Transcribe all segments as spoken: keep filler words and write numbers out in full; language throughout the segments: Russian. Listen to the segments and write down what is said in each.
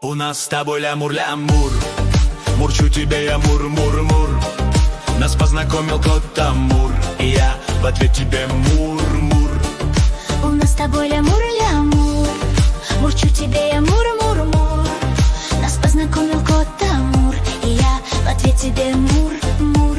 У нас с тобой лямур-лямур, мурчу тебе я мур-мур-мур. Нас познакомил кот Амур, и я в ответ тебе мур-мур. У нас с тобой лямур-лямур, мурчу тебе я мур-мур-мур. Нас познакомил кот Амур, и я в ответ тебе мур-мур.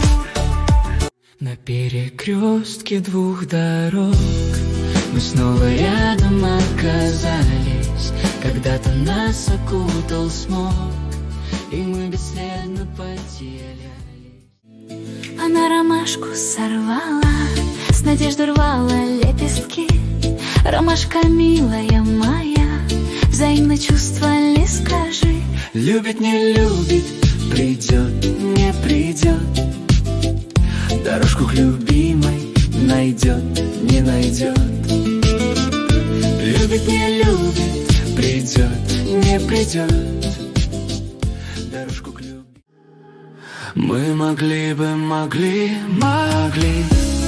На перекрестке двух дорог мы снова рядом оказались. Когда-то нас окутал смог, и мы бесследно потерялись. Она ромашку сорвала, с надеждой рвала лепестки. Ромашка милая моя, взаимно чувства ли скажи? Любит, не любит, придет, не придет. Дорожку к любимой найдет, не найдет. Любит, не любит, придет, не придет. Дорожку к любимой. Мы могли бы, могли, могли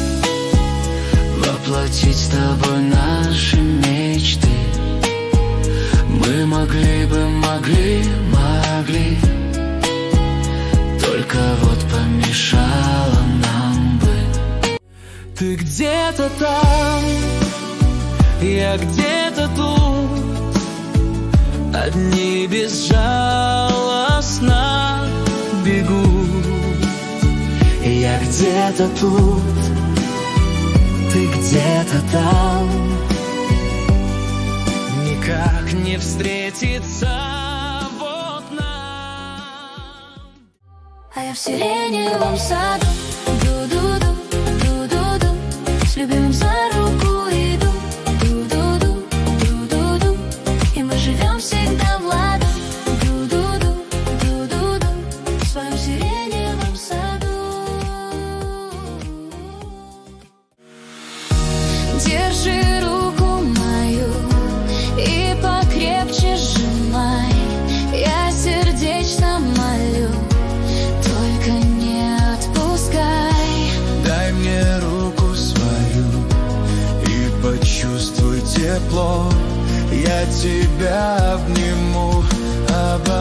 воплотить с тобой наши мечты. Мы могли бы, могли, могли, только вот помешало нам бы. Ты где-то там, я где-то тут, одни безжалостно бегут. И я где-то тут, ты где-то там. Никак не встретиться вот нам. А я в сиреневом саду, ду-ду-ду, ду-ду-ду, с любимым за руку иду, ду-ду-ду, ду-ду-ду, и мы живем всегда в ладу, ду-ду-ду, ду-ду-ду, в своем сиреневом саду. Держи руку мою и покрепче сжимай. Я сердечно молю, только не отпускай. Дай мне руку свою и почувствуй тепло. Я тебя обниму, обойму.